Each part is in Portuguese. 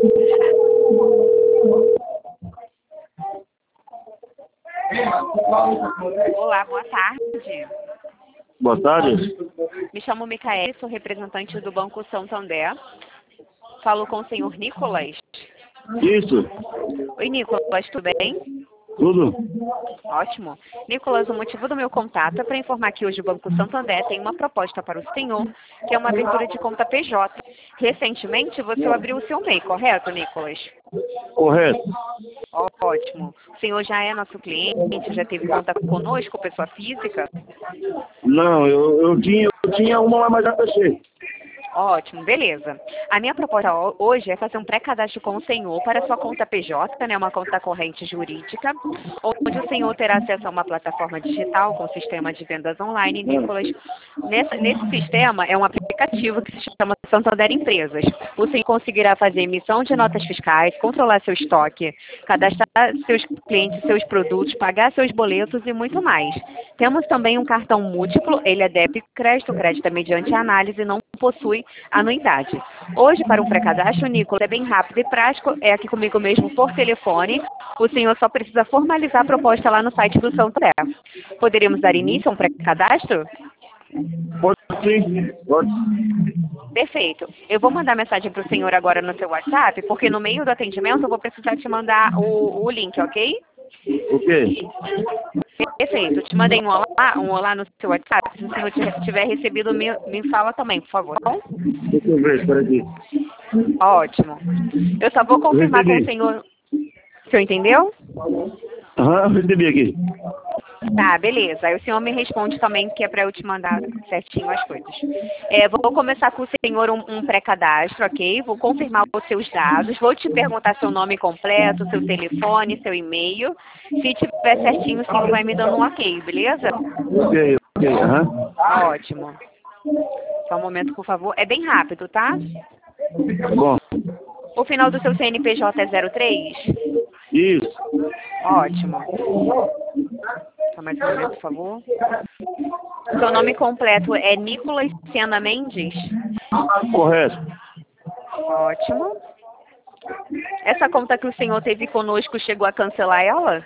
Olá, boa tarde. Boa tarde. Me chamo Micaele, sou representante do Banco Santander. Falo com o senhor Nicolas. Isso, Oi, Nicolas, tudo bem? tudo. Ótimo. Nicolas, o motivo do meu contato é para informar que hoje o Banco Santander tem uma proposta para o senhor, que é uma abertura de conta PJ. Recentemente, você abriu o seu MEI, correto, Nicolas? Correto. Ótimo. O senhor já é nosso cliente, já teve conta conosco, pessoa física? Não, eu tinha uma lá, mas já fechei. Ótimo, beleza. A minha proposta hoje é fazer um pré-cadastro com o senhor para sua conta PJ, né, uma conta corrente jurídica, onde o senhor terá acesso a uma plataforma digital com sistema de vendas online, Nicolas. Nesse sistema é um aplicativo que se chama Santander Empresas. O senhor conseguirá fazer emissão de notas fiscais, controlar seu estoque, cadastrar seus clientes, seus produtos, pagar seus boletos e muito mais. Temos também um cartão múltiplo, ele é débito e crédito, o crédito é mediante análise e não possui anuidade. Hoje, para um pré-cadastro, Nicolas, é bem rápido e prático, é aqui comigo mesmo por telefone. O senhor só precisa formalizar a proposta lá no site do Santander. Poderíamos dar início a um pré-cadastro? Pode sim, pode. Perfeito. Eu vou mandar mensagem para o senhor agora no seu WhatsApp, porque no meio do atendimento eu vou precisar te mandar o link, ok? Ok. Perfeito. Te mandei um olá no seu WhatsApp. Se o senhor tiver recebido, me fala também, por favor, tá bom? Deixa eu ver, espera aqui. Ótimo. Eu só vou confirmar com o senhor. O senhor entendeu? Aham, recebi aqui. Tá, beleza. Aí o senhor me responde também, que é para eu te mandar certinho as coisas. Vou começar com o senhor um pré-cadastro, ok? Vou confirmar os seus dados. Vou te perguntar seu nome completo, seu telefone, seu e-mail. Se tiver certinho, o senhor vai me dando um ok, beleza? Ok, aham. Ótimo. Só um momento, por favor. É bem rápido, tá? Bom, O final do seu CNPJ é 03? isso, Ótimo. Só mais um momento, por favor. Seu nome completo é Nicolas Sena Mendes? correto. Ótimo. Essa conta que o senhor teve conosco, chegou a cancelar ela?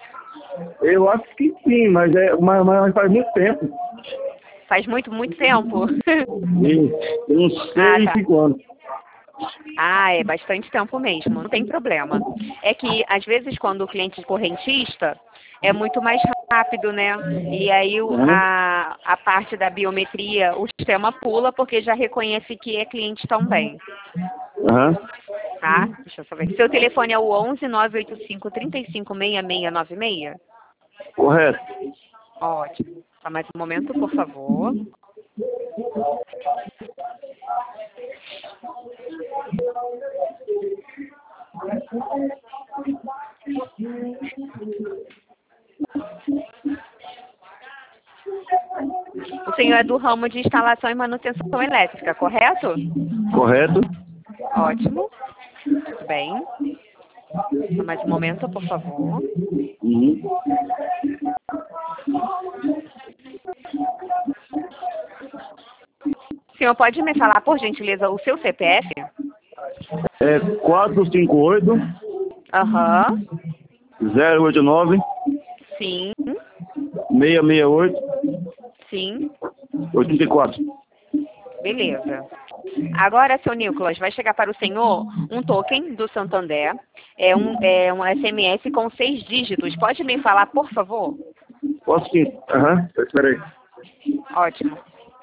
Eu acho que sim, mas faz muito tempo. Faz muito, muito tempo? Isso, tem uns Ah, 6, tá. 5 anos. Ah, é bastante tempo mesmo, não tem problema. É que, às vezes, quando o cliente é correntista, é muito mais rápido, né? E aí Aham. a parte da biometria, o sistema pula porque já reconhece que é cliente também, Aham. tá? Deixa eu só ver. Seu telefone é o 11 985 35 6696? Correto. Ótimo. Só mais um momento, por favor. O senhor é do ramo de instalação e manutenção elétrica, correto? Correto. Ótimo. Muito bem. Só mais um momento, por favor. Uhum. O senhor pode me falar, por gentileza, o seu CPF? É 458 Aham. 089 Sim. 668 Sim. 84. Beleza. Agora, seu Nicolas, vai chegar para o senhor um token do Santander. É um SMS com 6 dígitos. Pode me falar, por favor? Posso sim. Aham, espera aí. Ótimo.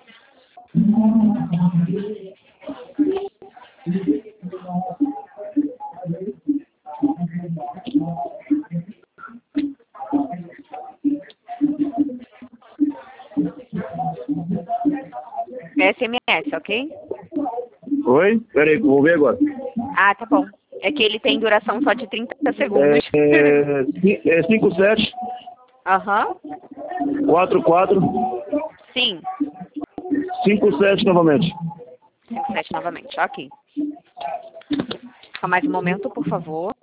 É SMS, ok? Oi? Espera aí, vou ver agora. Ah, tá bom. É que ele tem duração só de 30 segundos. É 57 Aham. 44 Sim. 57 novamente. 57 novamente, ok. Só mais um momento, por favor.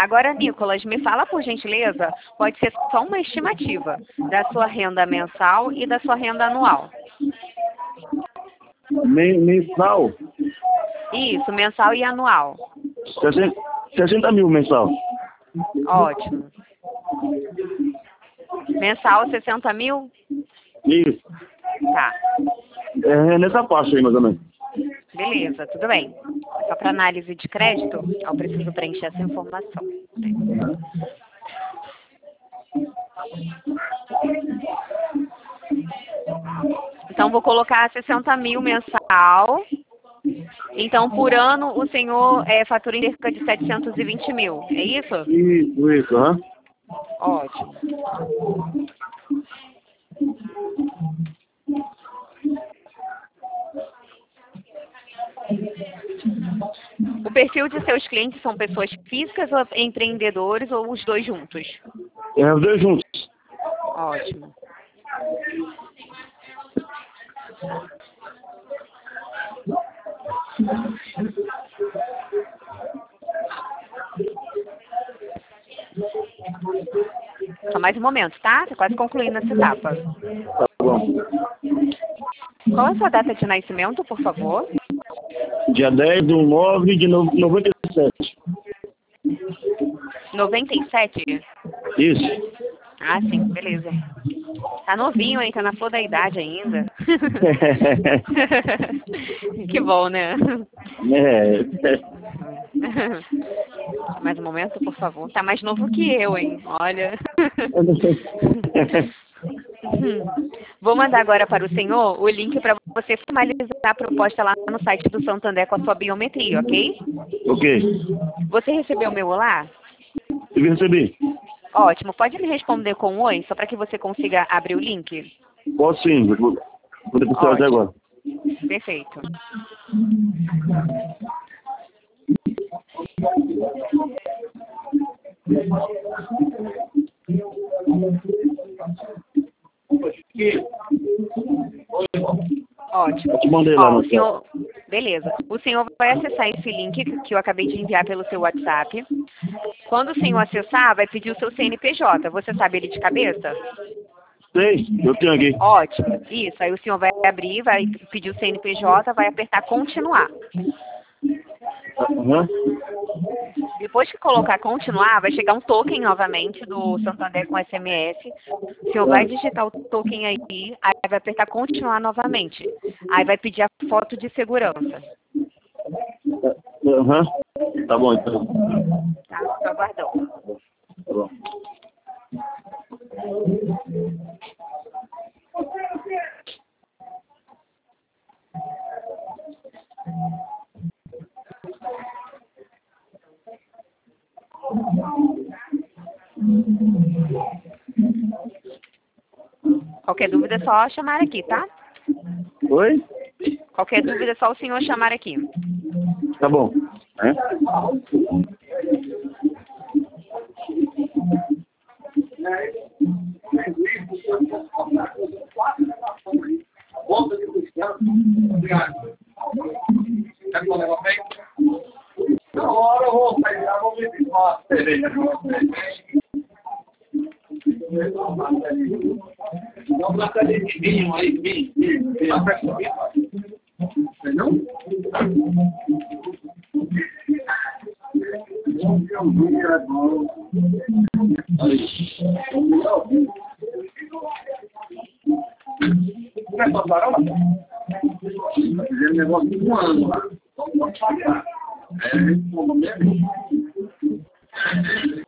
Agora, Nicolas, me fala por gentileza, pode ser só uma estimativa da sua renda mensal e da sua renda anual. Mensal? Isso, mensal e anual. 60 mil mensal. Ótimo. Mensal 60 mil? Isso. Tá. É nessa faixa aí, mais ou menos. Beleza, tudo bem. Só para análise de crédito, eu preciso preencher essa informação. Então, vou colocar 60 mil mensal. Então, por ano, o senhor fatura em cerca de 720 mil, é isso? Isso, aham. Ótimo. O perfil de seus clientes são pessoas físicas ou empreendedores ou os dois juntos? É os dois juntos. Ótimo. Só mais um momento, tá? Tô quase concluindo essa etapa. Tá bom. Qual é a sua data de nascimento, por favor? Dia 10/9 de 97. 97? Isso. Ah, sim, beleza. Tá novinho, hein? Tá na flor da idade ainda. Que bom, né? Mais um momento, por favor. Tá mais novo que eu, hein? Olha. Vou mandar agora para o senhor o link para você formalizar a proposta lá no site do Santander com a sua biometria, ok? Ok. Você recebeu o meu olá? Eu recebi. Ótimo. Pode me responder com um oi, só para que você consiga abrir o link? Posso sim. Vou depositar até agora. Perfeito. Ótimo. Eu te mandei lá Ó, no o senhor... Beleza. O senhor vai acessar esse link que eu acabei de enviar pelo seu WhatsApp. Quando o senhor acessar, vai pedir o seu CNPJ. Você sabe ele de cabeça? Sei, eu tenho aqui. Ótimo. Isso. Aí o senhor vai abrir, vai pedir o CNPJ, vai apertar continuar. Uhum. Depois que colocar continuar, vai chegar um token novamente do Santander com SMS. O senhor vai digitar o token aí vai apertar continuar novamente. Aí vai pedir a foto de segurança. Uhum. Tá bom, então. Tá? Estou aguardando. Tá bom. Qualquer dúvida é só chamar aqui, tá? Oi? Qualquer dúvida é só o senhor chamar aqui. Tá bom. É? Na hora eu vou pegar, vou me uma cerveja pra você. Não gosta de vinho aí, vinho. Não? Não é só barão? Fizemos negócio de um ano lá. Vamos pagar. É, como mesmo?